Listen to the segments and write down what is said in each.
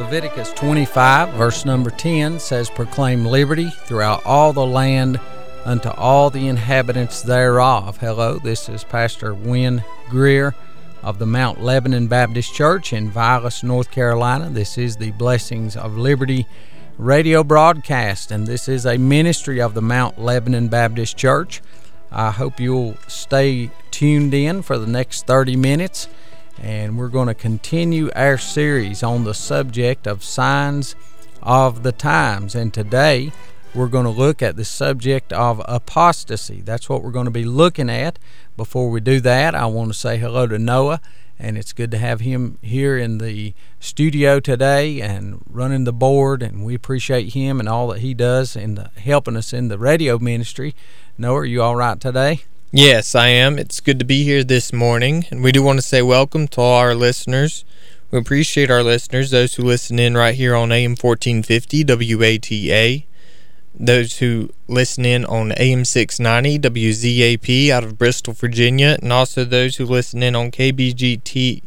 Leviticus 25, verse number 10 says, "Proclaim liberty throughout all the land unto all the inhabitants thereof." Hello, this is Pastor Wynn Greer of the Mount Lebanon Baptist Church in Vilas, North Carolina. This is the Blessings of Liberty radio broadcast, and this is a ministry of the Mount Lebanon Baptist Church. I hope you'll stay tuned in for the next 30 minutes, and we're going to continue our series on the subject of signs of the times. And today we're going to look at the subject of apostasy. That's what we're going to be looking at. Before we do that, I want to say hello to Noah, and it's good to have him here in the studio today and running the board, and we appreciate him and all that he does in helping us in the radio ministry. Noah, are you all right today? Yes, I am. It's good to be here this morning, and we do want to say welcome to all our listeners. We appreciate our listeners, those who listen in right here on AM 1450 WATA, those who listen in on AM 690 WZAP out of Bristol, Virginia, and also those who listen in on KGPT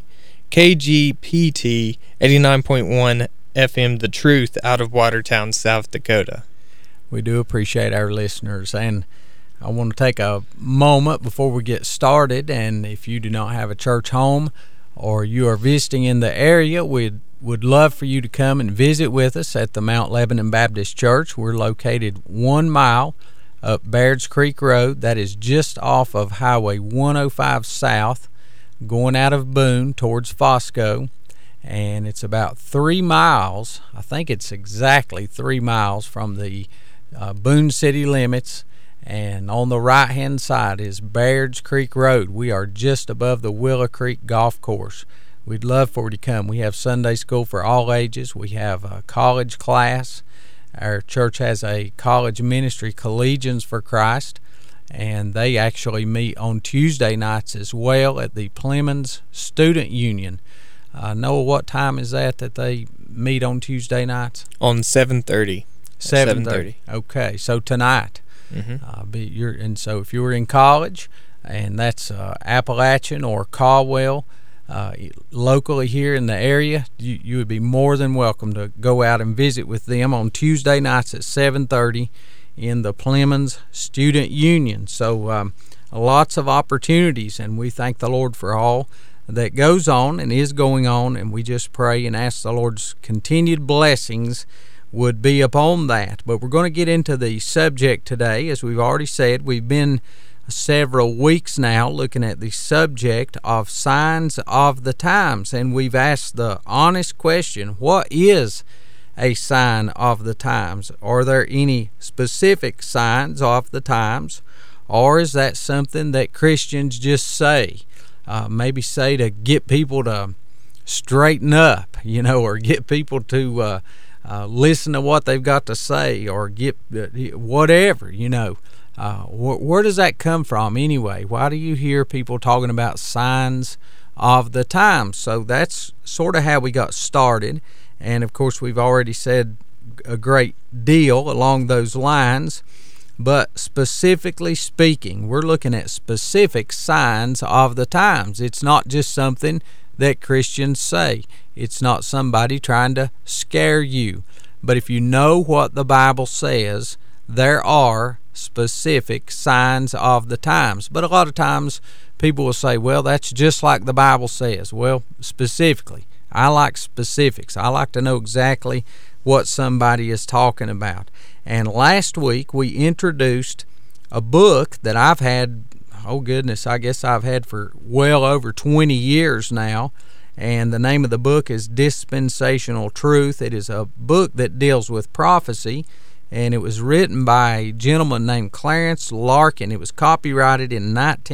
89.1 FM The Truth out of Watertown, South Dakota. We do appreciate our listeners, and I want to take a moment before we get started, and if you do not have a church home or you are visiting in the area, we'd love for you to come and visit with us at the Mount Lebanon Baptist Church. We're located 1 mile up Baird's Creek Road. That is just off of Highway 105 South, going out of Boone towards Fosco, and it's about 3 miles. I think it's exactly 3 miles from the Boone city limits. And on the right-hand side is Baird's Creek Road. We are just above the Willow Creek Golf Course. We'd love for you to come. We have Sunday school for all ages. We have a college class. Our church has a college ministry, Collegians for Christ, and they actually meet on Tuesday nights as well at the Plemons Student Union. Noah, what time is that they meet on Tuesday nights? On 7:30. 7:30. Okay, so tonight. Mm-hmm. And so if you were in college, and that's Appalachian or Caldwell, locally here in the area, you would be more than welcome to go out and visit with them on Tuesday nights at 7:30 in the Plemons Student Union. So lots of opportunities, and we thank the Lord for all that goes on and is going on, and we just pray and ask the Lord's continued blessings would be upon that. But we're going to get into the subject today. As we've already said, we've been several weeks now looking at the subject of signs of the times, and we've asked the honest question, what is a sign of the times? Are there any specific signs of the times, or is that something that Christians just say? Maybe say to get people to straighten up, or get people to listen to what they've got to say, or get whatever, Where does that come from anyway? Why do you hear people talking about signs of the times? So that's sort of how we got started, and of course we've already said a great deal along those lines, but specifically speaking, we're looking at specific signs of the times. It's not just something that Christians say. It's not somebody trying to scare you. But if you know what the Bible says, there are specific signs of the times. But a lot of times people will say, well, that's just like the Bible says. Well, specifically, I like specifics. I like to know exactly what somebody is talking about. And last week we introduced a book that I've had, I guess I've had for well over 20 years now, and the name of the book is Dispensational Truth. It is a book that deals with prophecy, and it was written by a gentleman named Clarence Larkin. It was copyrighted in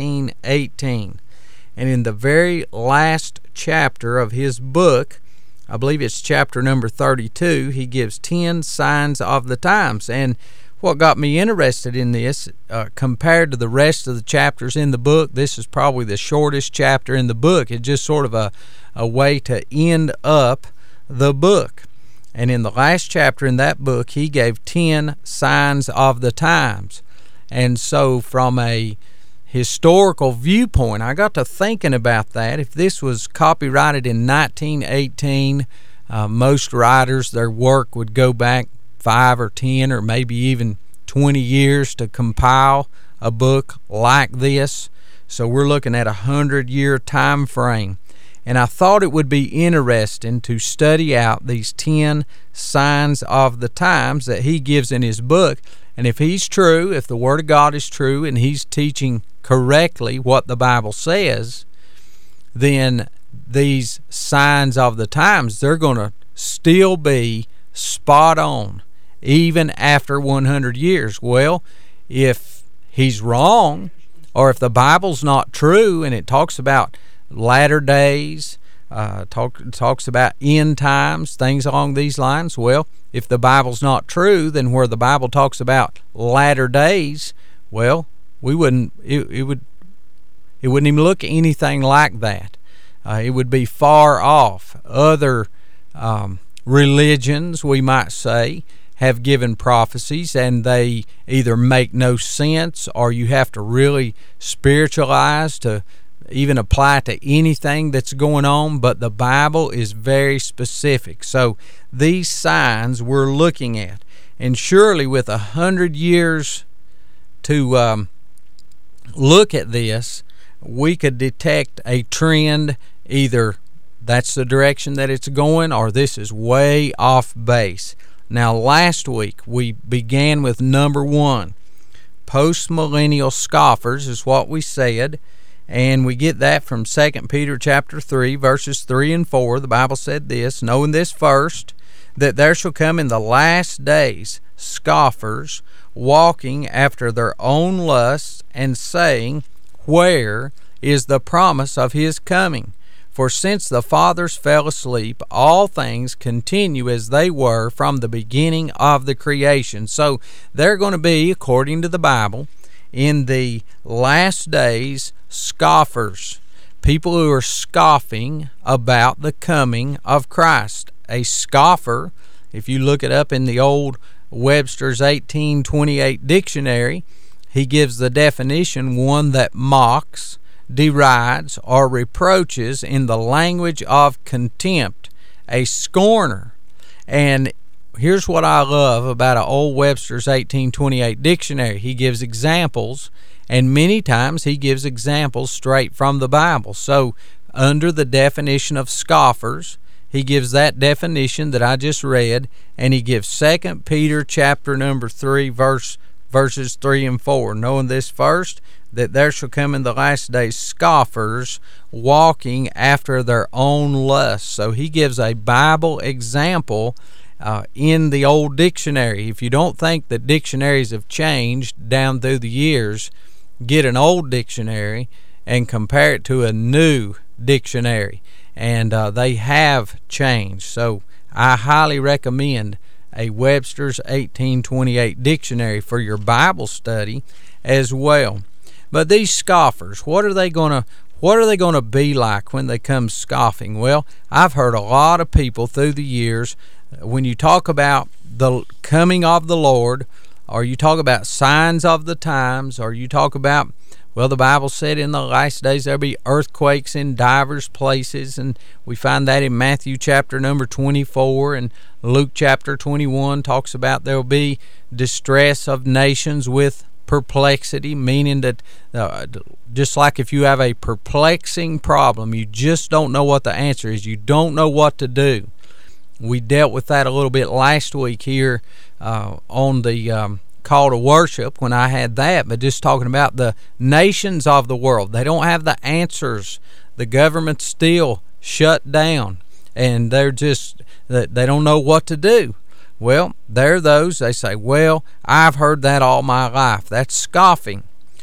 1918, and in the very last chapter of his book, I believe it's chapter number 32, he gives 10 signs of the times. And what got me interested in this, compared to the rest of the chapters in the book, this is probably the shortest chapter in the book. It's just sort of a way to end up the book. And in the last chapter in that book, he gave 10 signs of the times. And so from a historical viewpoint, I got to thinking about that. If this was copyrighted in 1918, Most writers, their work would go back 5 or 10 or maybe even 20 years to compile a book like this. So we're looking at 100-year time frame. And I thought it would be interesting to study out these 10 signs of the times that he gives in his book. And if he's true, if the Word of God is true, and he's teaching correctly what the Bible says, then these signs of the times, they're going to still be spot on even after 100 years. Well, if he's wrong, or if the Bible's not true and it talks about latter days, talks about end times, things along these lines, well, if the Bible's not true, then where the Bible talks about latter days, well, we wouldn't it wouldn't even look anything like that. It would be far off. Other religions, we might say, have given prophecies, and they either make no sense, or you have to really spiritualize to even apply to anything that's going on. But the Bible is very specific. So these signs we're looking at, and surely with 100 years to look at this, we could detect a trend. Either that's the direction that it's going, or this is way off base. Now, last week we began with number 1. Post-millennial scoffers is what we said, and we get that from 2 Peter chapter 3, verses 3 and 4. The Bible said this, knowing this first, that there shall come in the last days scoffers, walking after their own lusts, and saying, where is the promise of his coming? For since the fathers fell asleep, all things continue as they were from the beginning of the creation. So they're going to be, according to the Bible, in the last days, scoffers. People who are scoffing about the coming of Christ. A scoffer, if you look it up in the old Webster's 1828 dictionary, he gives the definition: one that mocks, derides, or reproaches in the language of contempt, a scorner. And here's what I love about an old Webster's 1828 dictionary. He gives examples, and many times he gives examples straight from the Bible. So under the definition of scoffers, he gives that definition that I just read, and he gives 2 Peter chapter number 3 verses 3 and 4. Knowing this first, that there shall come in the last days scoffers, walking after their own lusts. So he gives a Bible example in the old dictionary. If you don't think that dictionaries have changed down through the years, get an old dictionary and compare it to a new dictionary, and they have changed. So I highly recommend a Webster's 1828 dictionary for your Bible study as well. But these scoffers, what are they going to be like when they come scoffing? Well, I've heard a lot of people through the years, when you talk about the coming of the Lord, or you talk about signs of the times, or you talk about, well, the Bible said in the last days there'll be earthquakes in divers places, and we find that in Matthew chapter number 24, and Luke chapter 21 talks about there'll be distress of nations with perplexity, meaning that just like if you have a perplexing problem, you just don't know what the answer is, you don't know what to do. We dealt with that a little bit last week here on the call to worship when I had that, but just talking about the nations of the world. They don't have the answers. The government's still shut down, and they don't know what to do. Well, there are those, they say, well, I've heard that all my life. That's scoffing.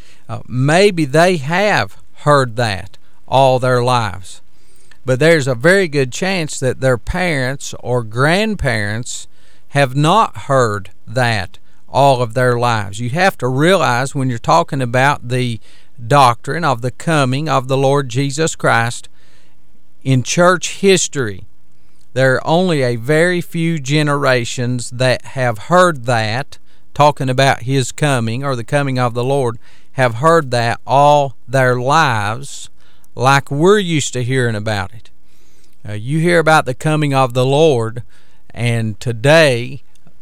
Maybe they have heard that all their lives, but there's a very good chance that their parents or grandparents have not heard that all of their lives. You have to realize, when you're talking about the doctrine of the coming of the Lord Jesus Christ, in church history, there are only a very few generations that have heard that, talking about his coming or the coming of the Lord, have heard that all their lives like we're used to hearing about it. You hear about the coming of the Lord, and today,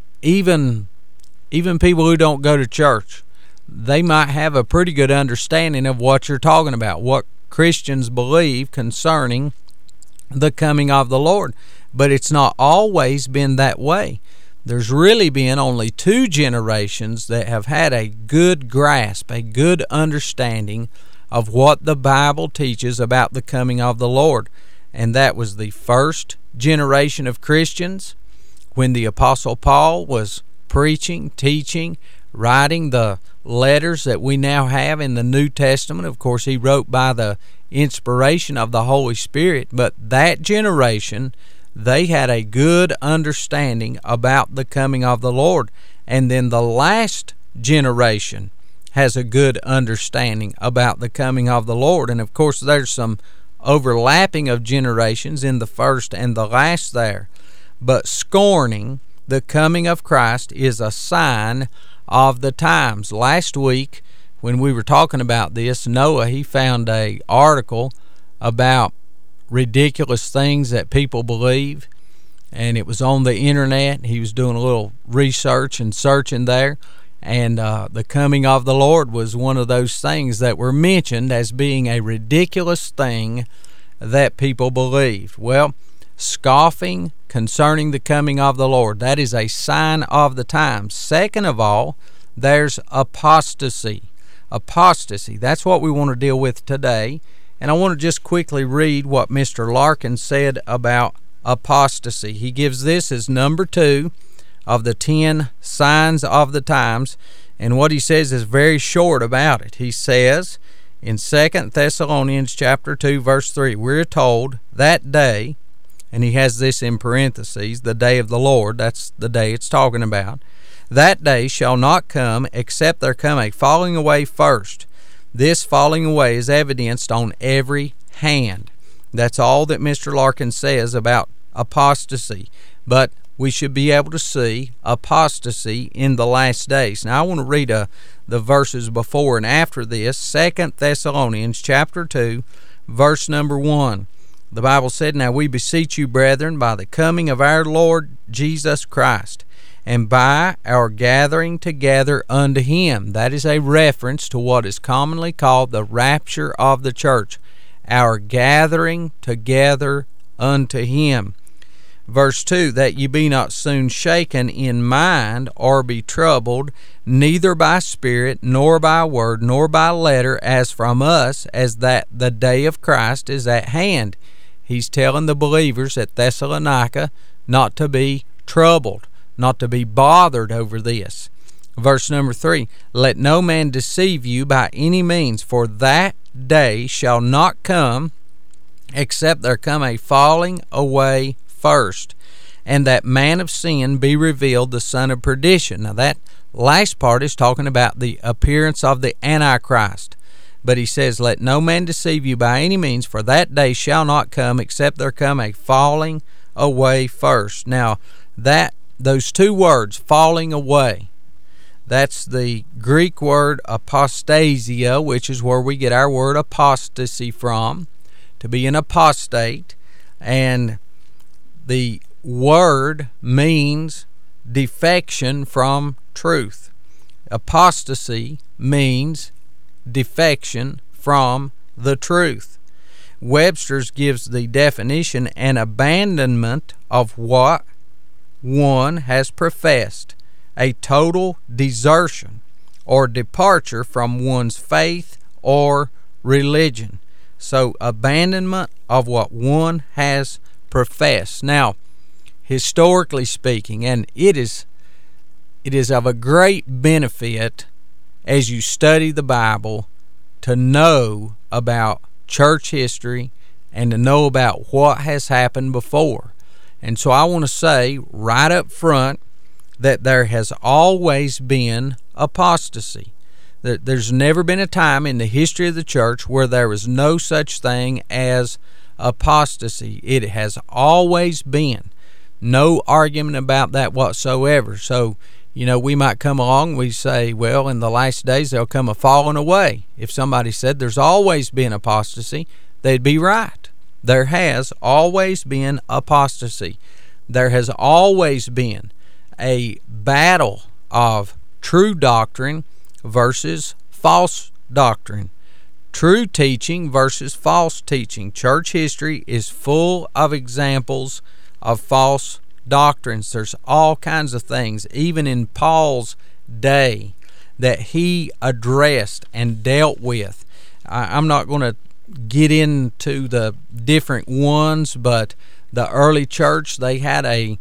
even people who don't go to church, they might have a pretty good understanding of what you're talking about, what Christians believe concerning the coming of the Lord. But it's not always been that way. There's really been only 2 generations that have had a good grasp, a good understanding of what the Bible teaches about the coming of the Lord. And that was the first generation of Christians when the Apostle Paul was preaching, teaching, writing the letters that we now have in the New Testament. Of course, he wrote by the inspiration of the Holy Spirit, but that generation, they had a good understanding about the coming of the Lord. And then the last generation has a good understanding about the coming of the Lord. And of course, there's some overlapping of generations in the first and the last there. But scorning the coming of Christ is a sign of the times. Last week, when we were talking about this, Noah, he found an article about ridiculous things that people believe, and it was on the internet. He was doing a little research and searching there, and the coming of the Lord was one of those things that were mentioned as being a ridiculous thing that people believe. Well, scoffing concerning the coming of the Lord, that is a sign of the times. Second of all, there's apostasy. Apostasy, that's what we want to deal with today. And I want to just quickly read what Mr. Larkin said about apostasy. He gives this as number 2 of the 10 signs of the times, and what he says is very short about it. He says in 2 Thessalonians chapter 2 verse 3, we're told that day, and he has this in parentheses, the day of the Lord, that's the day it's talking about, that day shall not come except there come a falling away first. This falling away is evidenced on every hand. That's all that Mr. Larkin says about apostasy. But we should be able to see apostasy in the last days. Now I want to read the verses before and after this. 2 Thessalonians chapter 2, verse number 1. The Bible said, Now we beseech you, brethren, by the coming of our Lord Jesus Christ, and by our gathering together unto him. That is a reference to what is commonly called the rapture of the church. Our gathering together unto him. Verse 2, that ye be not soon shaken in mind, or be troubled, neither by spirit, nor by word, nor by letter, as from us, as that the day of Christ is at hand. He's telling the believers at Thessalonica not to be troubled, not to be bothered over this. Verse number 3, let no man deceive you by any means, for that day shall not come except there come a falling away first, and that man of sin be revealed, the son of perdition. Now that last part is talking about the appearance of the Antichrist. But he says, let no man deceive you by any means, for that day shall not come except there come a falling away first. Now those 2 words, falling away, that's the Greek word apostasia, which is where we get our word apostasy from, to be an apostate. And the word means defection from truth. Apostasy means defection from the truth. Webster's gives the definition, an abandonment of what one has professed, a total desertion or departure from one's faith or religion. So abandonment of what one has professed. Now, historically speaking, and it is of a great benefit as you study the Bible to know about church history and to know about what has happened before. And so I want to say right up front that there has always been apostasy. There's never been a time in the history of the church where there was no such thing as apostasy. It has always been. No argument about that whatsoever. So, we might come along, we say, well, in the last days there'll come a falling away. If somebody said there's always been apostasy, they'd be right. There has always been apostasy. There has always been a battle of true doctrine versus false doctrine. True teaching versus false teaching. Church history is full of examples of false doctrines. There's all kinds of things, even in Paul's day, that he addressed and dealt with. I'm not going to get into the different ones, but the early church, they had a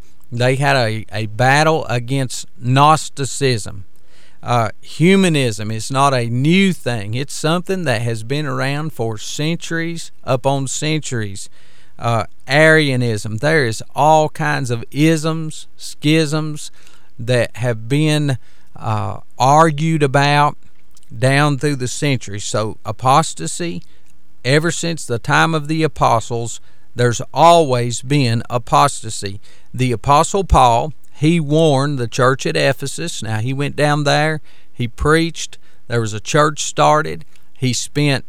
battle against Gnosticism. Humanism is not a new thing. It's something that has been around for centuries upon centuries. Arianism, there is all kinds of isms, schisms that have been argued about down through the centuries. So apostasy, ever since the time of the apostles, there's always been apostasy. The Apostle Paul, he warned the church at Ephesus. Now, he went down there, he preached, there was a church started. He spent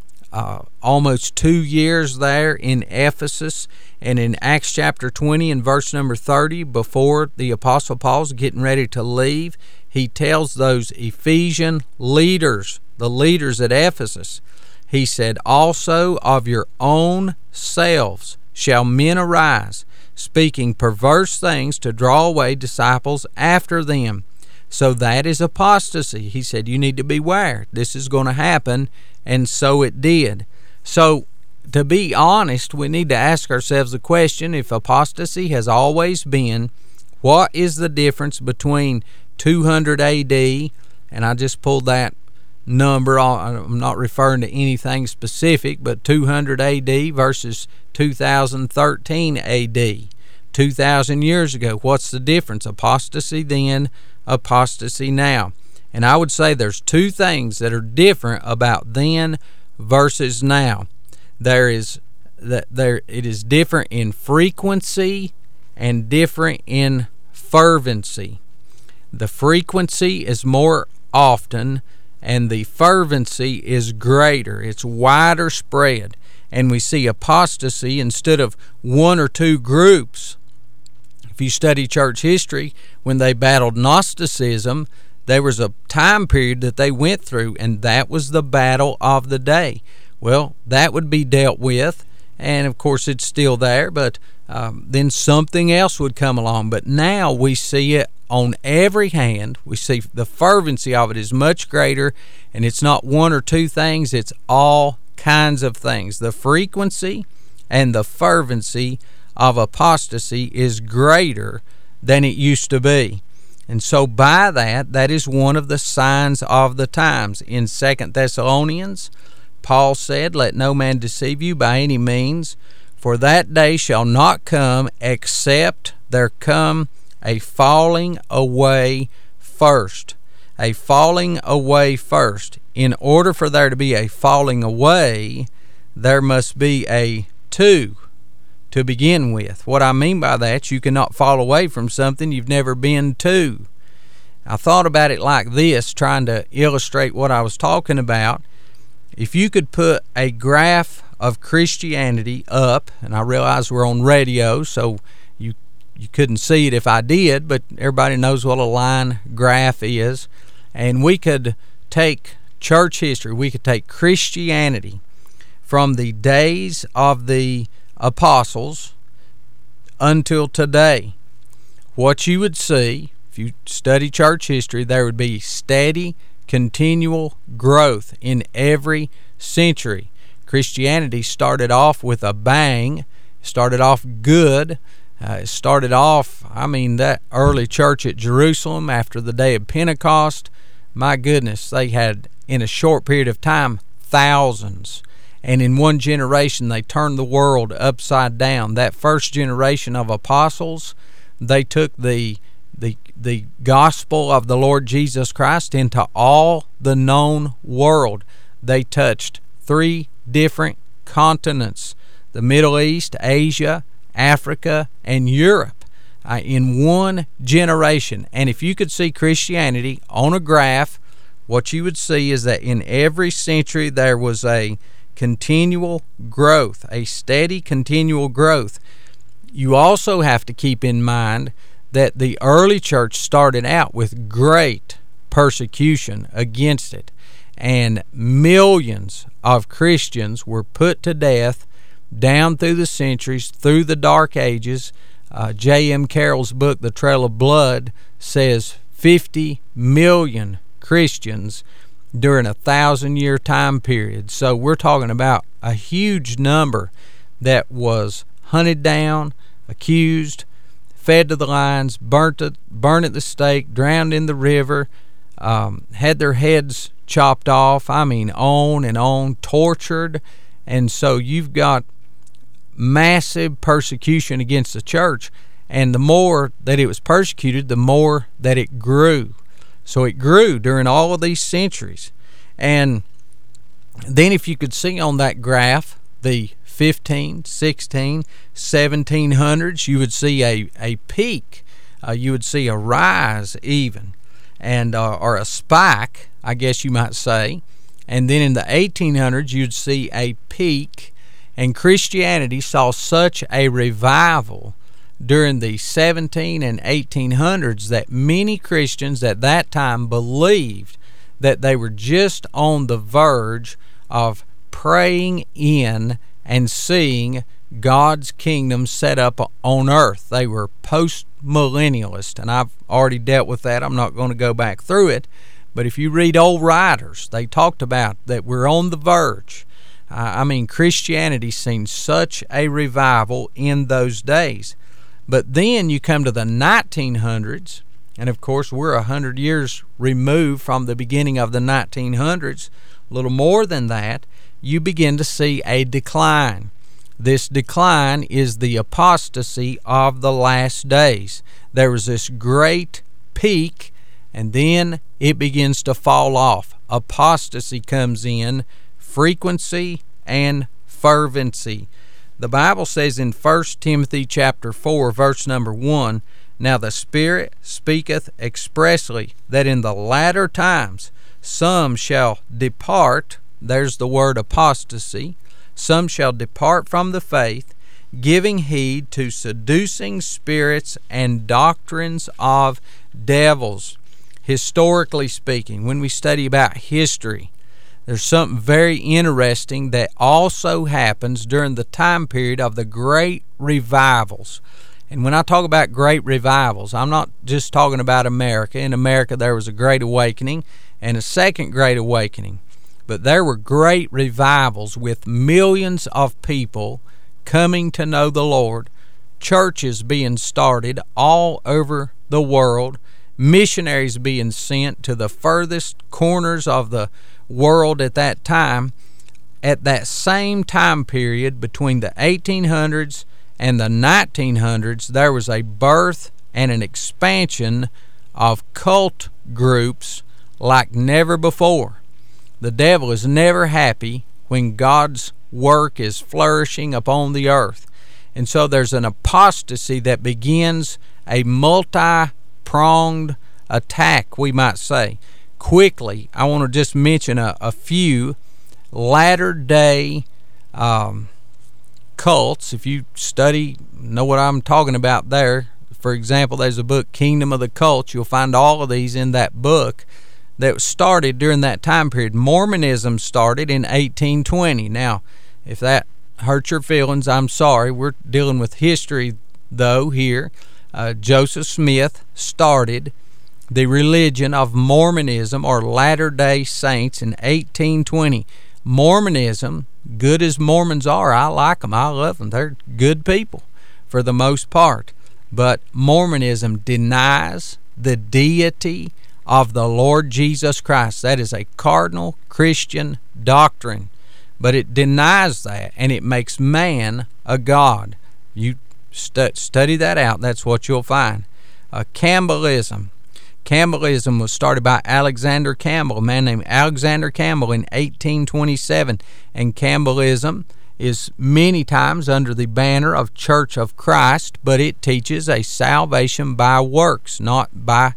almost 2 years there in Ephesus. And in Acts chapter 20 and verse number 30, before the Apostle Paul's getting ready to leave, he tells those Ephesian leaders, the leaders at Ephesus, he said, "Also of your own selves shall men arise, speaking perverse things to draw away disciples after them." So that is apostasy. He said, you need to beware. This is going to happen, and so it did. So, to be honest, we need to ask ourselves the question, if apostasy has always been, what is the difference between 200 A.D., and I just pulled that number, I'm not referring to anything specific, but 200 A.D. versus 2013 A.D., 2,000 years ago. What's the difference? Apostasy then, apostasy now. And I would say there's two things that are different about then versus now. It is different in frequency and different in fervency. The frequency is more often, and the fervency is greater. It's wider spread. And we see apostasy instead of one or two groups. If you study church history, when they battled Gnosticism, there was a time period that they went through, and that was the battle of the day. Well, that would be dealt with, and of course it's still there, but then something else would come along. But now we see it on every hand. We see the fervency of it is much greater, and it's not one or two things, it's all kinds of things. The frequency and the fervency of apostasy is greater than it used to be. And so by that is one of the signs of the times. In 2 Thessalonians, Paul said, "Let no man deceive you by any means, for that day shall not come except there come a falling away first." A falling away first. In order for there to be a falling away, there must be a two to begin with. What I mean by that, you cannot fall away from something you've never been to. I thought about it like this, trying to illustrate what I was talking about. If you could put a graph of Christianity up, and I realize we're on radio, so you couldn't see it if I did, but everybody knows what a line graph is. And we could take church history, we could take Christianity from the days of the apostles until today. What you would see, if you study church history, there would be steady, continual growth in every century. Christianity started off with a bang, started off good. That early church at Jerusalem after the day of Pentecost, my goodness, they had, in a short period of time, thousands. And in one generation, they turned the world upside down. That first generation of apostles, they took the gospel of the Lord Jesus Christ into all the known world. They touched 3 different continents: the Middle East, Asia, Africa, and Europe, in one generation. And if you could see Christianity on a graph, what you would see is that in every century there was a continual growth, a steady continual growth. You also have to keep in mind that the early church started out with great persecution against it, and millions of Christians were put to death down through the centuries, through the Dark Ages. J.M. Carroll's book, The Trail of Blood, says 50 million Christians during a 1,000-year time period. So we're talking about a huge number that was hunted down, accused, fed to the lions, burnt at the stake, drowned in the river, had their heads chopped off, on and on, tortured. And so you've got massive persecution against the church, and the more that it was persecuted, the more that it grew. So it grew during all of these centuries. And then if you could see on that graph the 15, 16, 1700s, you would see a peak. You would see a rise even, and or a spike, I guess you might say. And then in the 1800s, you'd see a peak. And Christianity saw such a revival during the 17 and 1800s that many Christians at that time believed that they were just on the verge of praying in and seeing God's kingdom set up on earth. They were post-millennialist, and I've already dealt with that. I'm not going to go back through it. But if you read old writers, they talked about that we're on the verge. Christianity seen such a revival in those days. But then you come to the 1900s, and of course we're 100 years removed from the beginning of the 1900s, a little more than that. You begin to see a decline. This decline is the apostasy of the last days. There was this great peak, and then it begins to fall off. Apostasy comes in, frequency and fervency. The Bible says in 1 Timothy chapter 4, verse number 1, "Now the Spirit speaketh expressly that in the latter times some shall depart," there's the word apostasy, "some shall depart from the faith, giving heed to seducing spirits and doctrines of devils." Historically speaking, when we study about history, there's something very interesting that also happens during the time period of the great revivals. And when I talk about great revivals, I'm not just talking about America. In America, there was a Great Awakening and a Second Great Awakening. But there were great revivals with millions of people coming to know the Lord, churches being started all over the world, missionaries being sent to the furthest corners of the world at that time. At that same time period, between the 1800s and the 1900s, there was a birth and an expansion of cult groups like never before. The devil is never happy when God's work is flourishing upon the earth. And so there's an apostasy that begins a multi-pronged attack, we might say. Quickly, I want to just mention a few latter-day cults. If you study, know what I'm talking about there. For example, there's a book, Kingdom of the Cults. You'll find all of these in that book that started during that time period. Mormonism started in 1820. Now, if that hurts your feelings, I'm sorry. We're dealing with history, though, here. Joseph Smith started the religion of Mormonism, or Latter-day Saints, in 1820. Mormonism, good as Mormons are, I like them, I love them. They're good people for the most part. But Mormonism denies the deity of the Lord Jesus Christ. That is a cardinal Christian doctrine. But it denies that, and it makes man a god. You study that out, that's what you'll find. Campbellism. Campbellism was started by Alexander Campbell, a man named Alexander Campbell, in 1827. And Campbellism is many times under the banner of Church of Christ, but it teaches a salvation by works, not by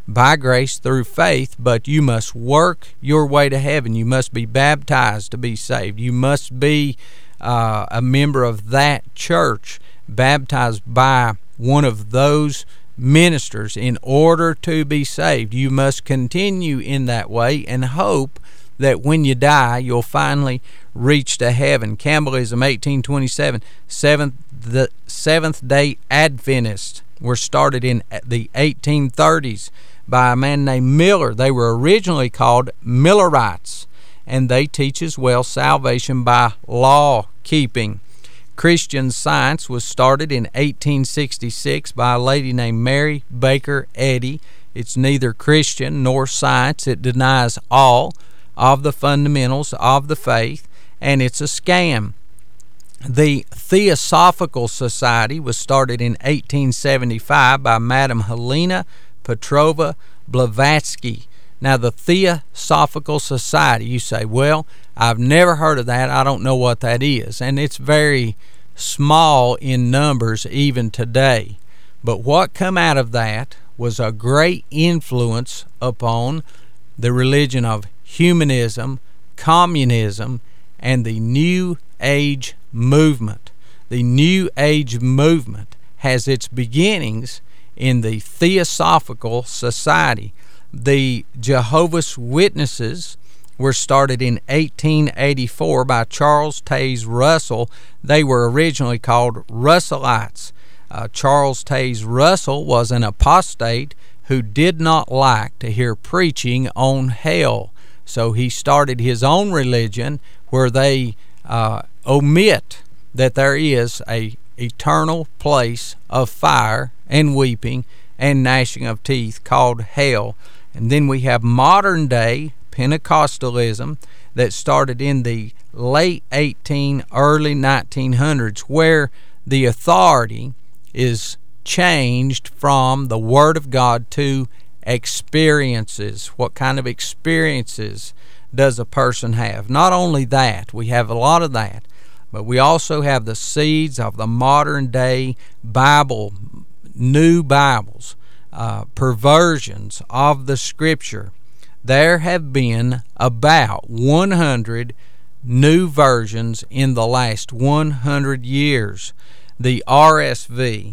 by grace through faith, but you must work your way to heaven. You must be baptized to be saved. You must be a member of that church, baptized by one of those ministers in order to be saved. You must continue in that way and hope that when you die, you'll finally reach to heaven. Campbellism, 1827, the Seventh-day Adventists were started in the 1830s by a man named Miller. They were originally called Millerites, and they teach as well salvation by law keeping. Christian Science was started in 1866 by a lady named Mary Baker Eddy. It's neither Christian nor science. It denies all of the fundamentals of the faith, and it's a scam. The Theosophical Society was started in 1875 by Madame Helena Petrova Blavatsky. Now, the Theosophical Society, you say, well, I've never heard of that. I don't know what that is. And it's very small in numbers even today. But what come out of that was a great influence upon the religion of humanism, communism, and the New Age movement. The New Age movement has its beginnings in the Theosophical Society. The Jehovah's Witnesses were started in 1884 by Charles Taze Russell. They were originally called Russellites. Charles Taze Russell was an apostate who did not like to hear preaching on hell. So he started his own religion where they omit that there is a eternal place of fire and weeping and gnashing of teeth called hell. And then we have modern day Pentecostalism that started in the late early 1900s, where the authority is changed from the Word of God to experiences. What kind of experiences does a person have? Not only that, we have a lot of that, but we also have the seeds of the modern day Bible, new Bibles, perversions of the Scripture. There have been about 100 new versions in the last 100 years. The RSV,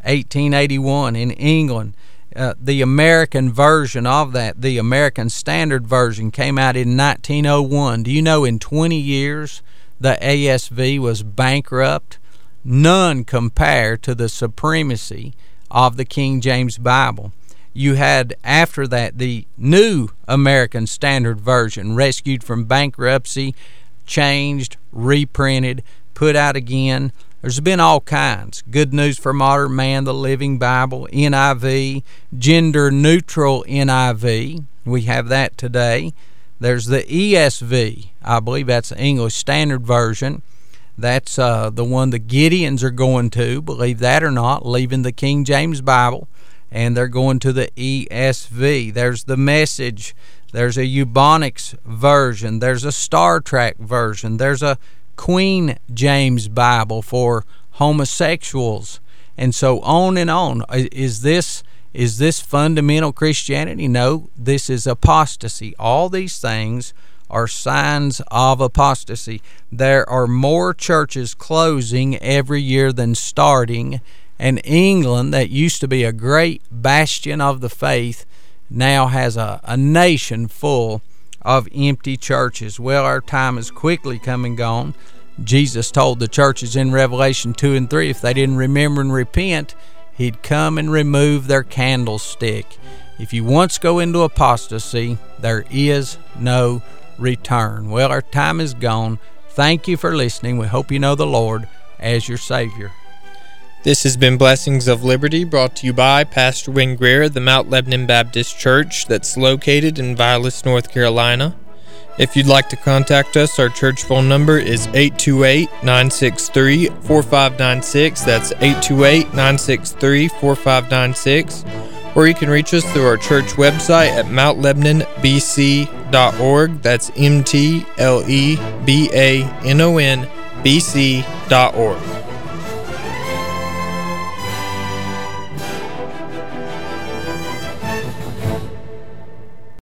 1881 in England, the American version of that, the American Standard Version, came out in 1901. Do you know in 20 years the ASV was bankrupt? None compare to the supremacy of the King James Bible. You had, after that, the New American Standard Version, rescued from bankruptcy, changed, reprinted, put out again. There's been all kinds. Good News for Modern Man, the Living Bible, NIV, gender-neutral NIV. We have that today. There's the ESV. I believe that's the English Standard Version. That's the one the Gideons are going to, believe that or not, leaving the King James Bible, and they're going to the ESV. There's the Message. There's a Ebonics version. There's a Star Trek version. There's a Queen James Bible for homosexuals, and so on and on. Is this fundamental Christianity? No, this is apostasy. All these things are signs of apostasy. There are more churches closing every year than starting, and England, that used to be a great bastion of the faith, now has a nation full of empty churches. Well, our time is quickly come and gone. Jesus told the churches in Revelation 2 and 3, if they didn't remember and repent, He'd come and remove their candlestick. If you once go into apostasy, there is no return. Well, our time is gone. Thank you for listening. We hope you know the Lord as your Savior. This has been Blessings of Liberty, brought to you by Pastor Wayne Greer of the Mount Lebanon Baptist Church that's located in Vilas, North Carolina. If you'd like to contact us, our church phone number is 828-963-4596. That's 828-963-4596. Or you can reach us through our church website at mountlebanonbc.org. That's MTLEBANONBC.org.